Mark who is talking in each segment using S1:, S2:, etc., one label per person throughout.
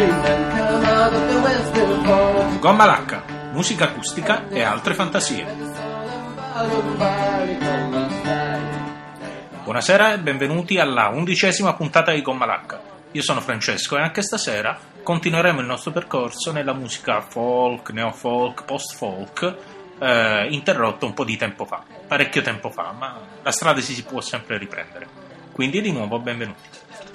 S1: Gomma Lacca, musica acustica e altre fantasie. Buonasera e benvenuti alla 11ª puntata di Gomma Lacca. Io sono Francesco e anche stasera continueremo il nostro percorso nella musica folk, neofolk, post-folk, interrotto un po' di tempo fa, parecchio tempo fa, ma la strada si può sempre riprendere. Quindi di nuovo benvenuti.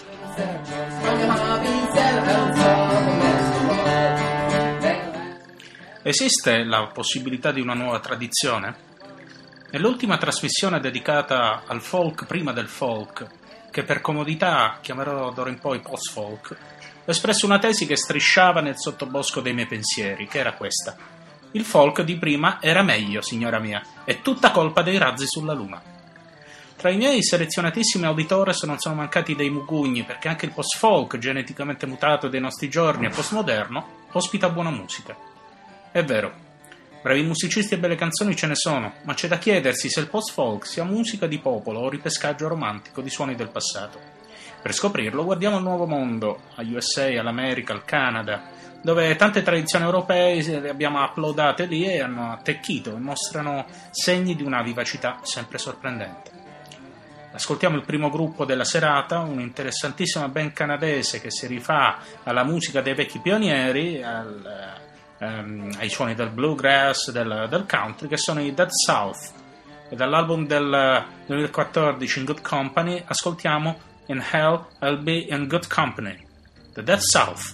S1: Esiste la possibilità di una nuova tradizione? Nell'ultima trasmissione dedicata al folk prima del folk, che per comodità chiamerò d'ora in poi post-folk, ho espresso una tesi che strisciava nel sottobosco dei miei pensieri, che era questa: il folk di prima era meglio, signora mia, è tutta colpa dei razzi sulla luna. Tra i miei selezionatissimi auditores non sono mancati dei mugugni, perché anche il post-folk, geneticamente mutato dei nostri giorni e postmoderno, ospita buona musica. È vero, bravi musicisti e belle canzoni ce ne sono, ma c'è da chiedersi se il post-folk sia musica di popolo o ripescaggio romantico di suoni del passato. Per scoprirlo guardiamo al Nuovo Mondo, agli USA, all'America, al Canada, dove tante tradizioni europee le abbiamo uploadate lì e hanno attecchito e mostrano segni di una vivacità sempre sorprendente. Ascoltiamo il primo gruppo della serata, un'interessantissima band canadese che si rifà alla musica dei vecchi pionieri, ai suoni del bluegrass, del country, che sono i Dead South. E dall'album del 2014 In Good Company ascoltiamo In Hell I'll Be in Good Company, The Dead South.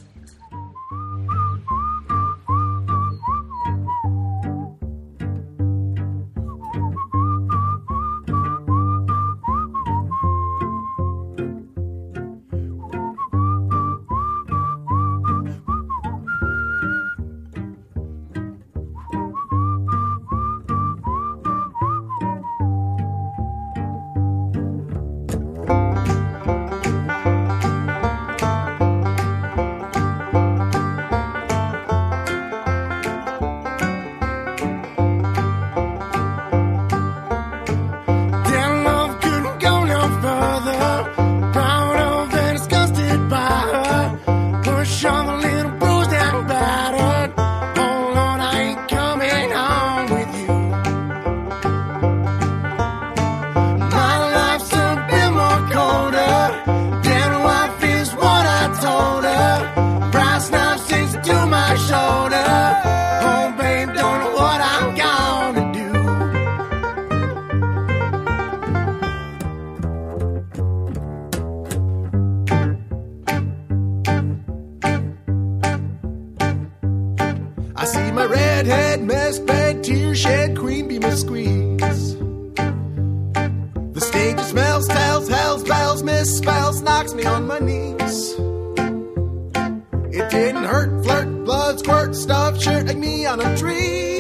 S2: I see my redhead, mess bed, tear shed, cream beam and squeeze. The stage smells, tells, hells, bells, misspells, knocks me on my knees. It didn't hurt, flirt, blood, squirt, stuff, shirt like me on a tree.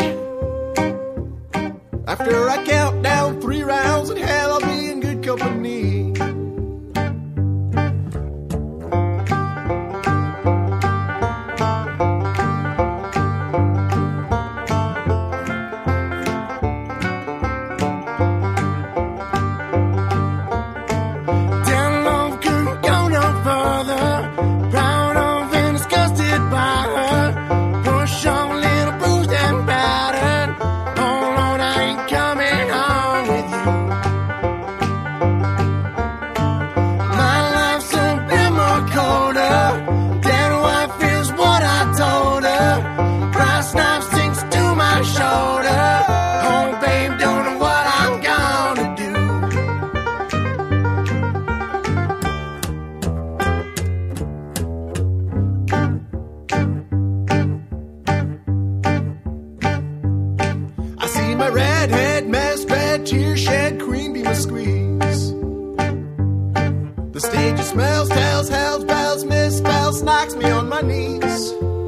S2: After I count down 3 rounds in hell, I'll be in good company. Tear shed, cream beam a squeeze. The stage smells, tells, hells, bells, misspells, knocks me on my knees.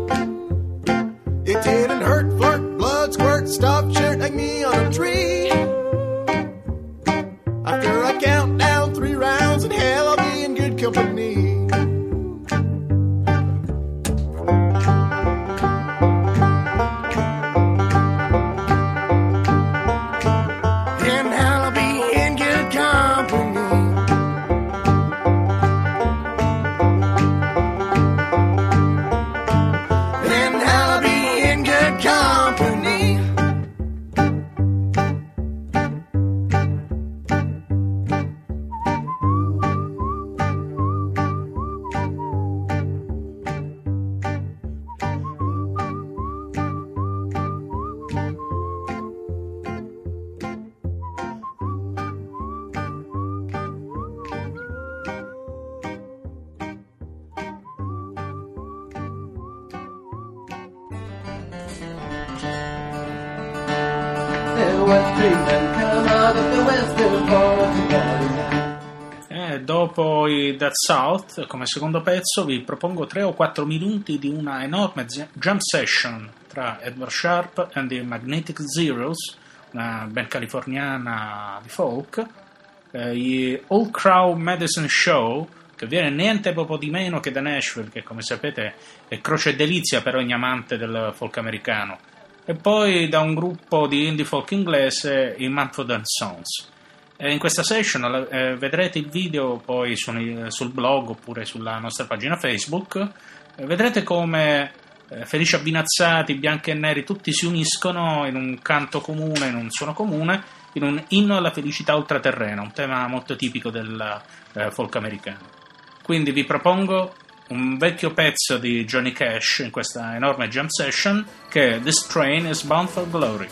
S2: It didn't hurt, flirt, blood, squirt, stuff, shirt like me on a tree. After I count down 3 rounds in hell, I'll be in good company.
S1: Dopo i Dead South, come secondo pezzo, vi propongo 3 o 4 minuti di una enorme jam session tra Edward Sharpe and the Magnetic Zeros, una band californiana di folk, gli All Crow Medicine Show, che viene niente poco di meno che da Nashville, che come sapete è croce e delizia per ogni amante del folk americano, e poi da un gruppo di indie folk inglese, i Mumford & Sons. In questa session vedrete il video poi sul blog oppure sulla nostra pagina Facebook. Vedrete come felici abbinazzati, bianchi e neri, tutti si uniscono in un canto comune, in un suono comune, in un inno alla felicità ultraterrena, un tema molto tipico del folk americano. Quindi vi propongo un vecchio pezzo di Johnny Cash in questa enorme jam session, che è This Train is Bound for Glory.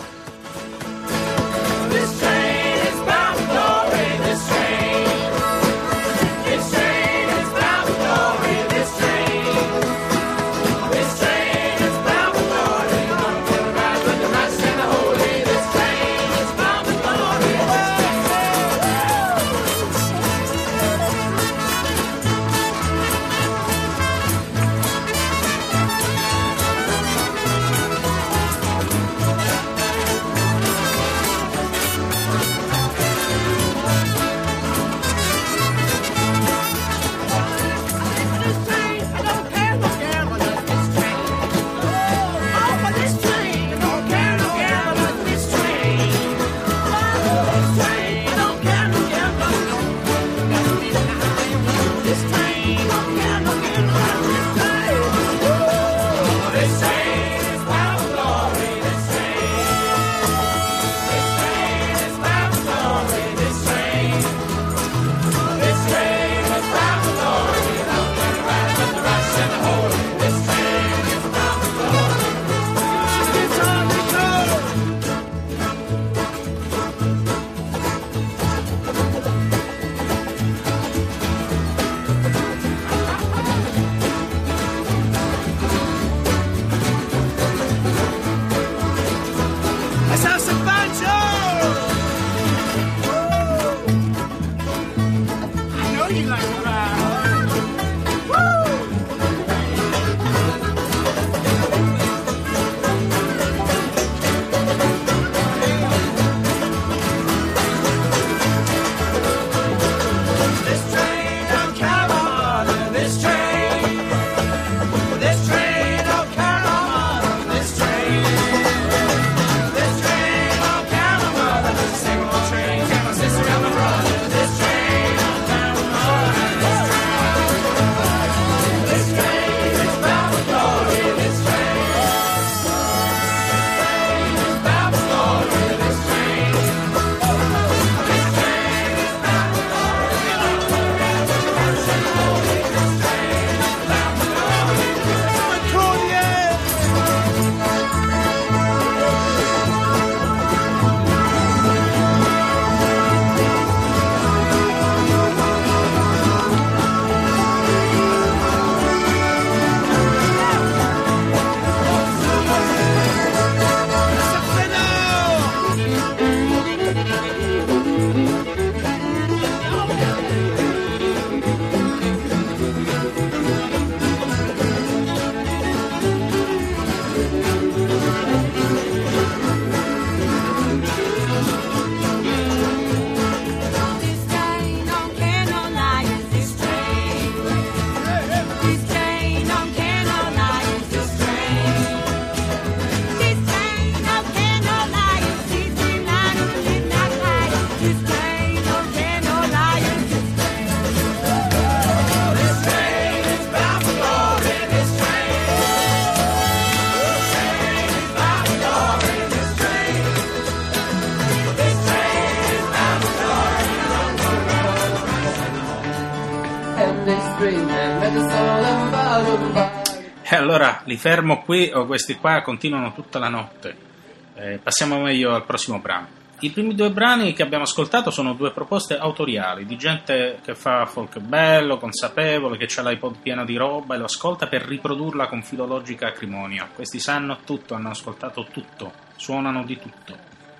S3: E
S1: allora li fermo qui o questi qua continuano tutta la notte? Passiamo meglio al prossimo brano. I primi due brani che abbiamo ascoltato sono due proposte autoriali di gente che fa folk bello, consapevole, che ha l'iPod pieno di roba e lo ascolta per riprodurla con filologica acrimonia. Questi sanno tutto, hanno ascoltato tutto, suonano di tutto.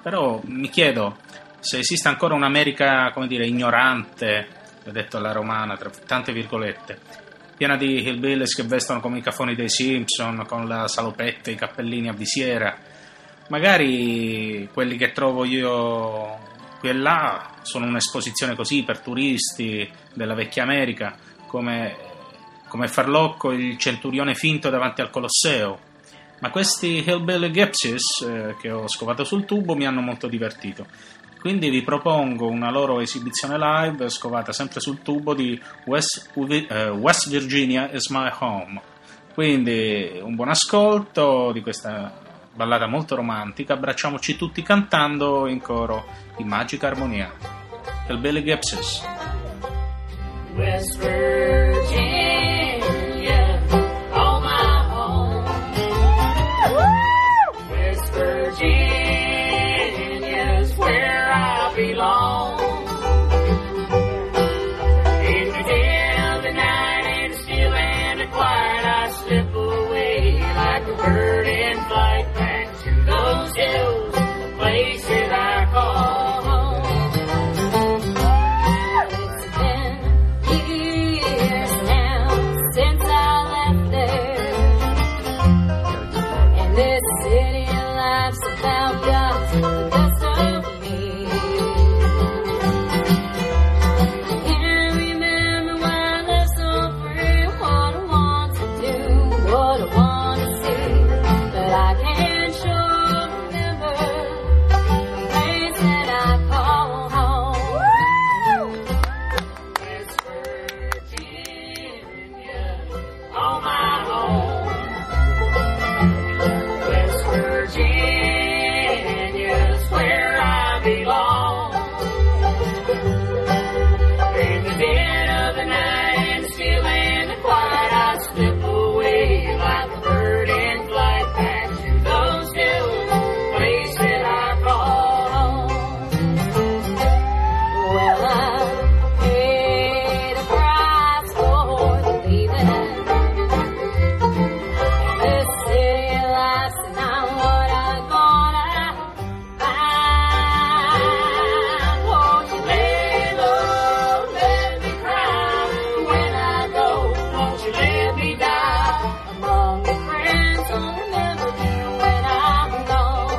S1: Però mi chiedo se esiste ancora un'America, come dire, ignorante, ho detto alla romana, tra tante virgolette, piena di hillbillies che vestono come i cafoni dei Simpson, con la salopetta e i cappellini a visiera. Magari quelli che trovo io qui e là sono un'esposizione così per turisti della vecchia America, come Farlocco il centurione finto davanti al Colosseo. Ma questi hillbilly gypsies che ho scovato sul tubo mi hanno molto divertito. Quindi vi propongo una loro esibizione live scovata sempre sul tubo di West Virginia is my home. Quindi un buon ascolto di questa ballata molto romantica. Abbracciamoci tutti cantando in coro in magica armonia. Hillbilly Gypsies.
S3: West Virginia, oh my home. West Virginia's where I belong. In the dead of the night and still and the quiet, I slip away like a bird in flight back to those hills, places I call home. It's been years now since I left there, and this city life's about got the best of me. Can't remember why I left so free, what I want to do, what I want to see, but I can't sure remember the place that I call home. West Virginia, oh my home. West Virginia's where I belong. In the dead of the night and still and the quiet, I slip away like a bird in flight back to those hills, place that I call home. Well, I paid a price for leaving this city life's not what I gonna find. Won't you lay low, let me cry when I go? Won't you let me die among the friends who remember me when I'm gone?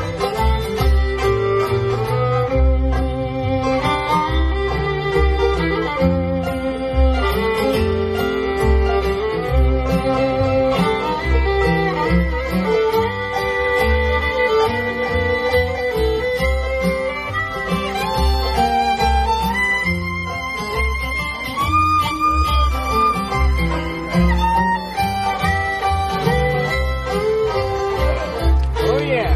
S3: Oh yeah.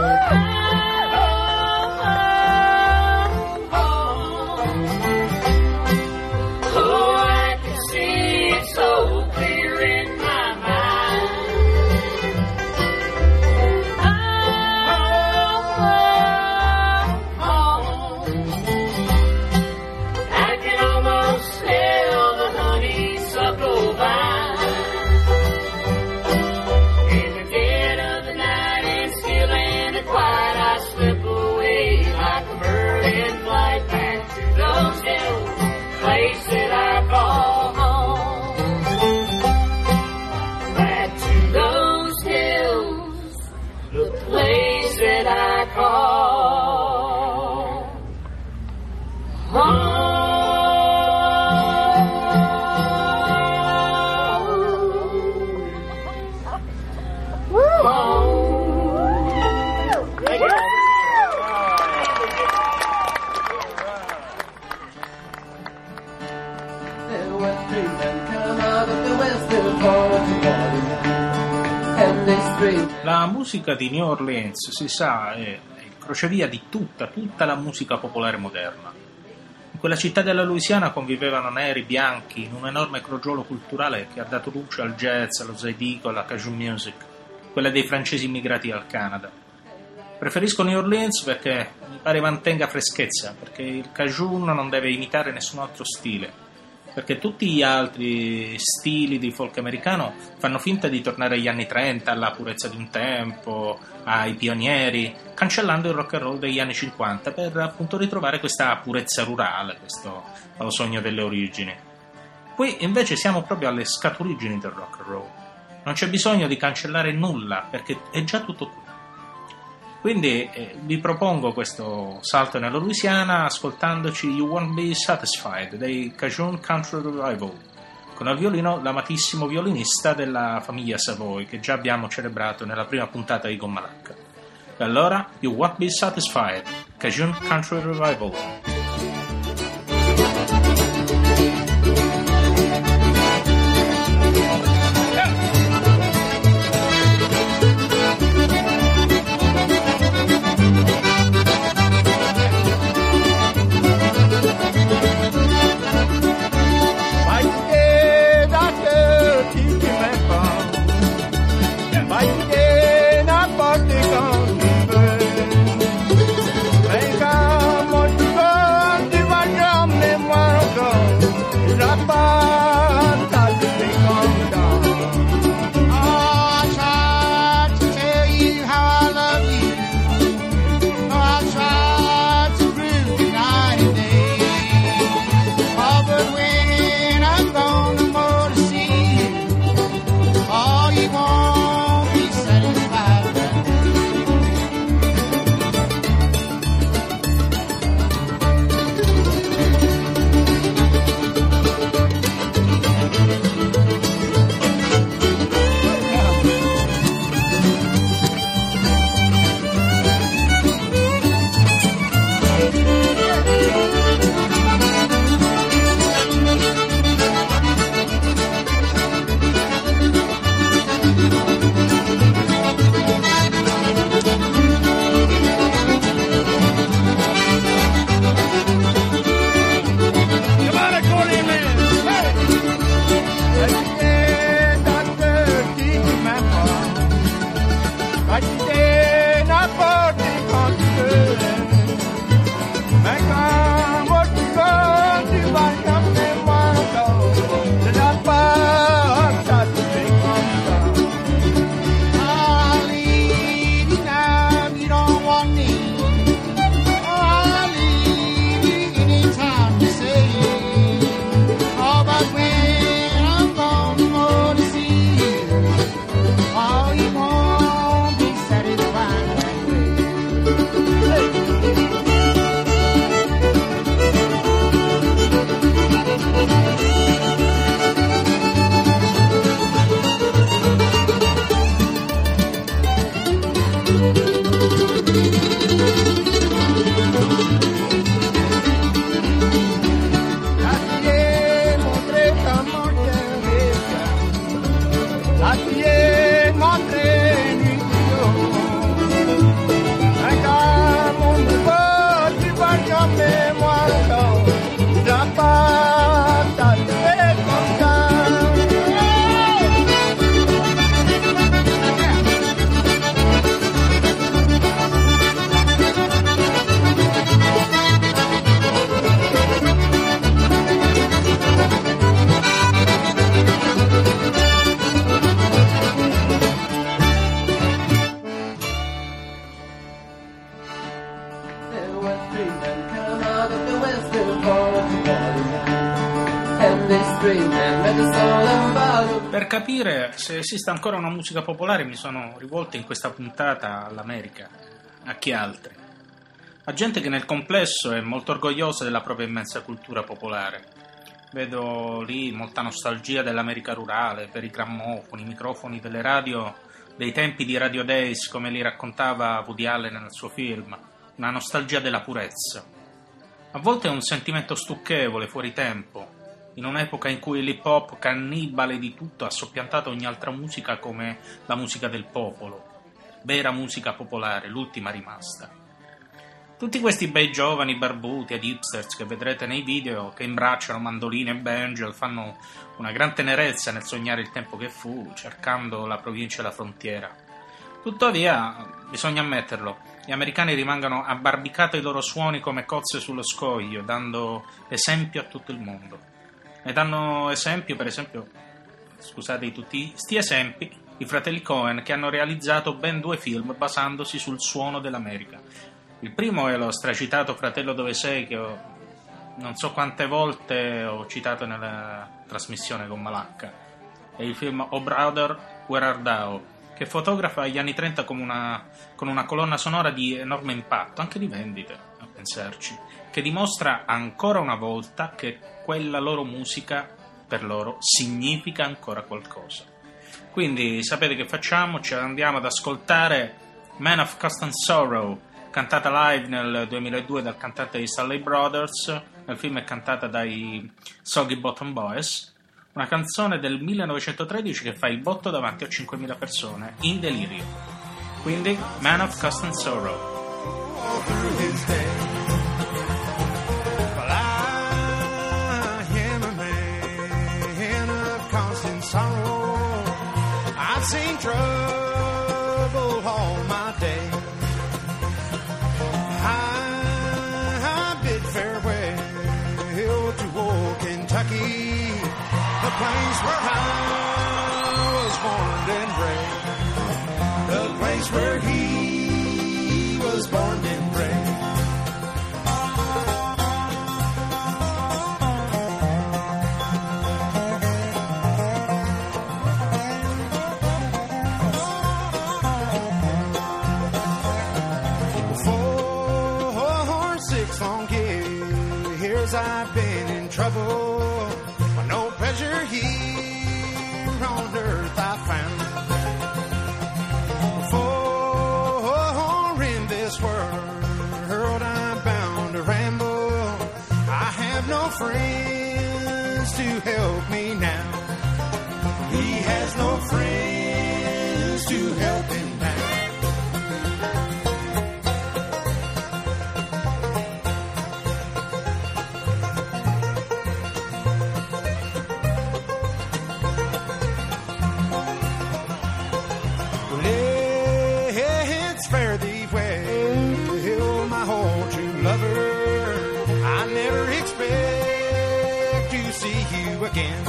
S3: Oh, I can see it so clear in my mind. I can almost smell the honeysuckle vine. In the dead of the night and still and the quiet, I slip away like a bird in flight back to those hills, place that I call home. Back to those hills, the place that I call home.
S4: There were three men come out of the western part of the body, and they straight.
S1: La musica di New Orleans, si sa, è il crocevia di tutta la musica popolare moderna. In quella città della Louisiana convivevano neri, bianchi, in un enorme crogiolo culturale che ha dato luce al jazz, allo zydeco, alla cajun music, quella dei francesi immigrati al Canada. Preferisco New Orleans perché mi pare mantenga freschezza, perché il cajun non deve imitare nessun altro stile. perché tutti gli altri stili di folk americano fanno finta di tornare agli anni 30, alla purezza di un tempo, ai pionieri, cancellando il rock and roll degli anni 50 per appunto ritrovare questa purezza rurale, questo sogno delle origini. Qui invece siamo proprio alle scaturigini del rock and roll, non c'è bisogno di cancellare nulla perché è già tutto qui. Quindi vi propongo questo salto nella Louisiana ascoltandoci You Won't Be Satisfied dei Cajun Country Revival, con al violino l'amatissimo violinista della famiglia Savoy che già abbiamo celebrato nella prima puntata di Gommalacca. E allora You Won't Be Satisfied, Cajun Country Revival. Per capire se esiste ancora una musica popolare mi sono rivolto in questa puntata all'America, a chi altri? A gente che nel complesso è molto orgogliosa della propria immensa cultura popolare. Vedo lì molta nostalgia dell'America rurale, per i grammofoni, i microfoni delle radio, dei tempi di Radio Days come li raccontava Woody Allen nel suo film, una nostalgia della purezza. A volte è un sentimento stucchevole, fuori tempo, in un'epoca in cui l'hip hop, cannibale di tutto, ha soppiantato ogni altra musica come la musica del popolo, vera musica popolare, l'ultima rimasta. Tutti questi bei giovani barbuti ed hipsters che vedrete nei video, che imbracciano mandoline e banjo, fanno una gran tenerezza nel sognare il tempo che fu, cercando la provincia e la frontiera. Tuttavia, bisogna ammetterlo, gli americani rimangono abbarbicati ai loro suoni come cozze sullo scoglio, dando esempio a tutto il mondo. Ne danno esempio, per esempio, scusate di tutti sti esempi, i fratelli Coen, che hanno realizzato ben 2 film basandosi sul suono dell'America. Il primo è lo stracitato Fratello dove sei, che non so quante volte ho citato nella trasmissione con Malacca. È il film Oh Brother, Where Art Thou, che fotografa gli anni 30 con una colonna sonora di enorme impatto, anche di vendite, a pensarci, che dimostra ancora una volta che quella loro musica per loro significa ancora qualcosa. Quindi sapete che facciamo? Ci andiamo ad ascoltare Man of Constant Sorrow, cantata live nel 2002 dal cantante dei Stanley Brothers. Nel film è cantata dai Soggy Bottom Boys, una canzone del 1913 che fa il botto davanti a 5.000 persone in delirio. Quindi Man of Constant Sorrow.
S2: Through his day. Well, I am a man of constant sorrow. I've seen trouble all my day. I bid farewell to old Kentucky, the place where I was born and bred, the place where he was born and bred. For 6 long years I've been in trouble. No pleasure here on earth I found. For in this world I'm bound to ramble. I have no friends to help me now. He has no friends to help him now. Fare thee well, my whole true lover. I never expect to see you again.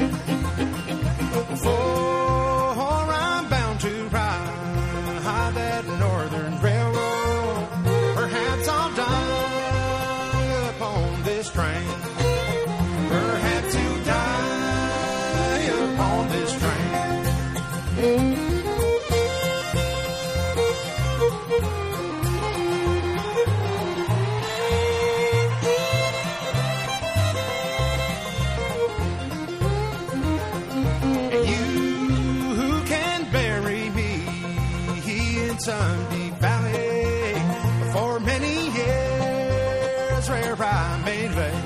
S2: For I'm bound to ride that northern railroad. Perhaps I'll die upon this train. Perhaps you'll die upon this train. Some deep valley for many years where I made lay.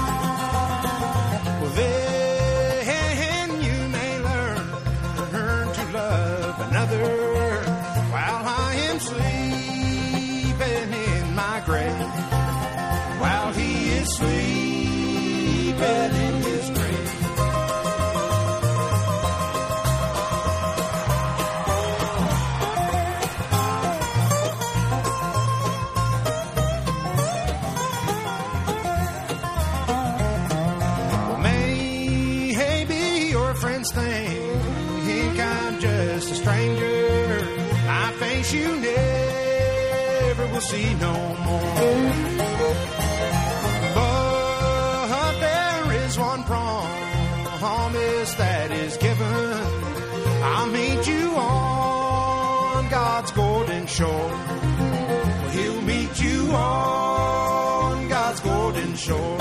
S2: Well, then you may learn to love another while I am sleeping in my grave. While he is sleeping in his grave. Think I'm just a stranger. My face you never will see no more. But there is one promise that is given. I'll meet you on God's golden shore. He'll meet you on God's golden shore.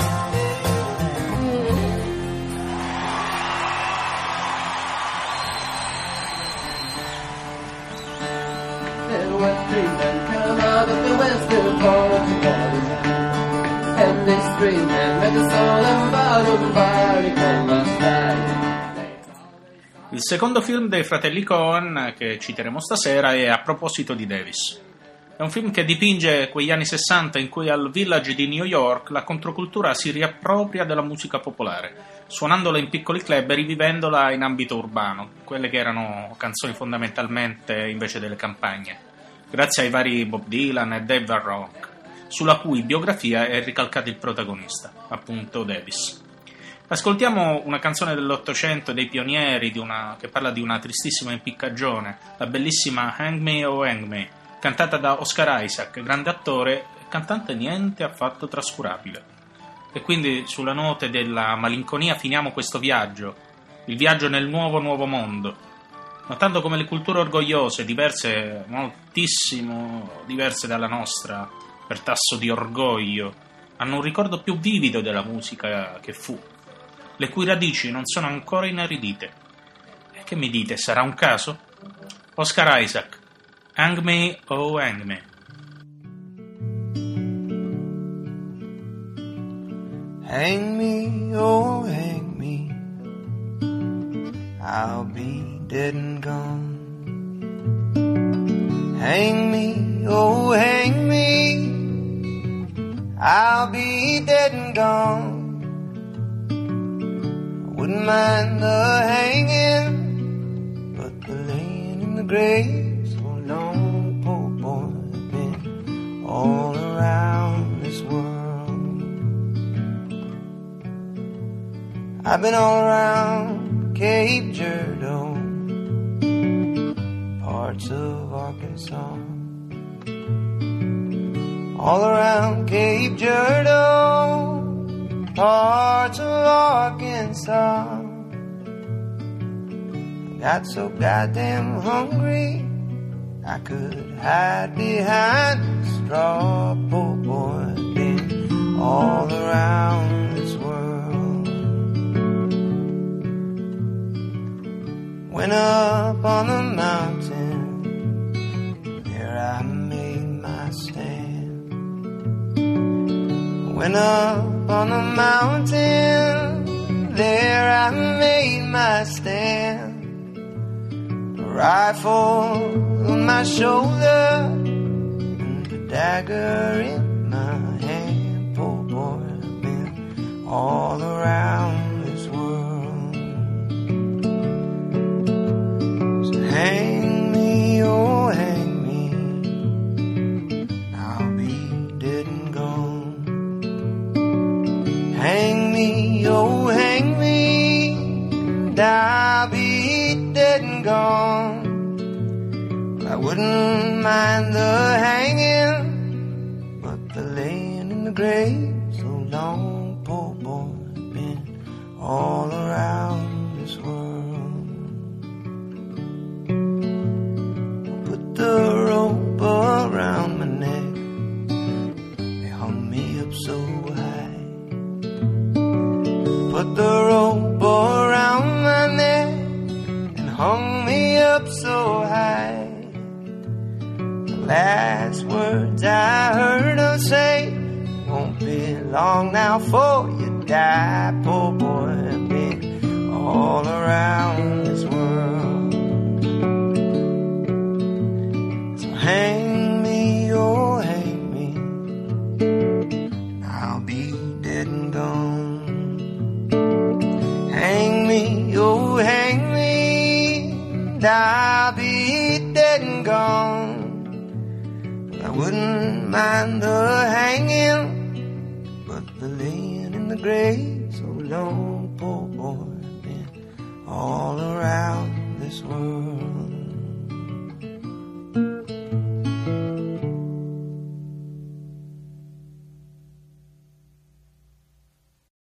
S4: When 3 men come out of the western part of the water, and these 3 men met the soul and bottom body come outside.
S1: Il secondo film dei fratelli Coen che citeremo stasera è A proposito di Davis. È un film che dipinge quegli anni 60 in cui al Village di New York la controcultura si riappropria della musica popolare, suonandola in piccoli club e rivivendola in ambito urbano, quelle che erano canzoni fondamentalmente invece delle campagne, grazie ai vari Bob Dylan e Dave Van Ronk, sulla cui biografia è ricalcato il protagonista, appunto Davis. Ascoltiamo una canzone dell'Ottocento, dei pionieri, che parla di una tristissima impiccagione, la bellissima Hang Me, Oh Hang Me, cantata da Oscar Isaac, grande attore e cantante niente affatto trascurabile. E quindi sulla note della malinconia finiamo questo viaggio, il viaggio nel nuovo mondo, notando come le culture orgogliose, diverse, moltissimo diverse dalla nostra, per tasso di orgoglio, hanno un ricordo più vivido della musica che fu, le cui radici non sono ancora inaridite. E che mi dite, sarà un caso? Oscar Isaac, Hang Me, Oh Hang Me.
S5: Hang me, oh hang me, I'll be dead and gone. Hang me, oh hang me, I'll be dead and gone. I wouldn't mind the hanging, but the laying in the grave so long, poor boy, I've been all around this world. I've been all around Cape Girardeau, parts of Arkansas. All around Cape Girardeau, parts of Arkansas. I got so goddamn hungry, I could hide behind a straw. Poor boy, been all around this world. Went up on the mountain, there I made my stand. Went up on the mountain, there I made my stand. A rifle on my shoulder, and a dagger in my hand. Poor boy, I've been all around this world. Hang me, oh hang me, I'll be dead and gone. Hang me, oh hang me, and I'll be dead and gone. I wouldn't mind the hanging, but the laying in the grave so long, poor boy, I've been all around this world. The rope around my neck, they hung me up so high. Put the rope around my neck and hung me up so high. The last words I heard her say, won't be long now for you die. Poor boy, I've been all around this world. Hang me, oh hang me, I'll be dead and gone. Hang me, oh hang me, and I'll be dead and gone. I wouldn't mind the hanging, but the laying in the grave so long, poor boy, I've been all around this world.